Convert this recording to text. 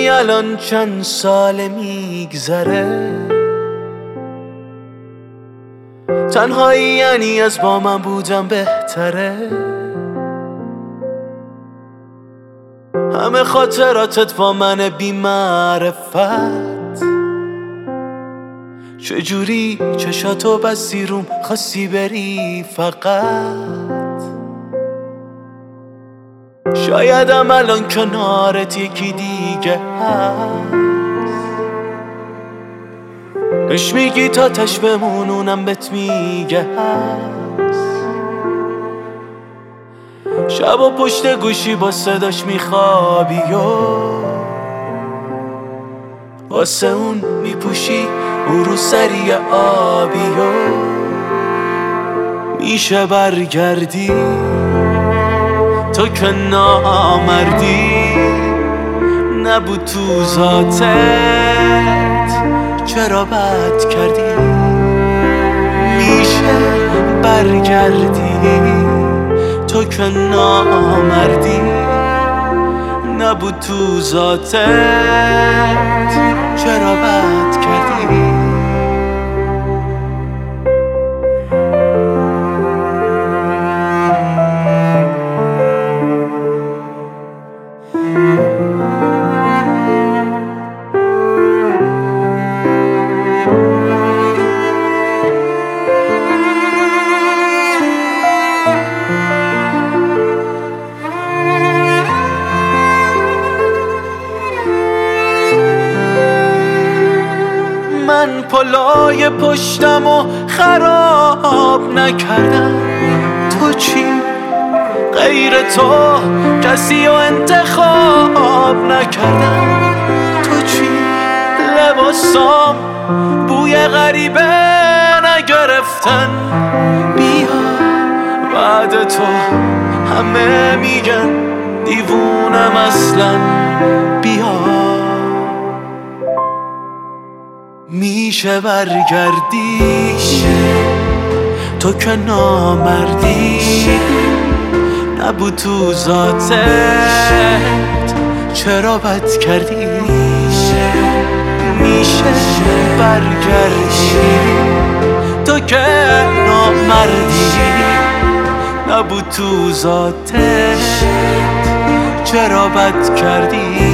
میدونی الان چند سال میگذره، تنهایی یعنی از با من بودم بهتره. همه خاطراتت با من بی معرفت، چجوری چشاتو بستی روم خواستی بری فقط. شایدم الان کنارت یکی دیگه هست، بهش میگی تا تش بمونونم بهت میگه هست. شب و پشت گوشی با صداش میخوابی و واسه اون میپوشی اون رو سری آبی و میشه برگردی تو که نامردی نبود تو ذاتت، چرا بد کردی؟ میشه برگردی تو که نامردی نبود تو ذاتت، چرا بد کردی؟ من پلای پشتمو خراب نکردم، تو چی؟ غیر تو کسی رو انتخاب نکردم، تو چی؟ لباسام بوی غریبه نگرفتن، بیا بعد تو همه میگن دیوونم اصلا، بیا میشه برگردی تو که نامردی نبود تو ذاتت، چرا بد کردی؟ میشه برگردی تو که نامردی نبود تو ذاتت، چرا بد کردی؟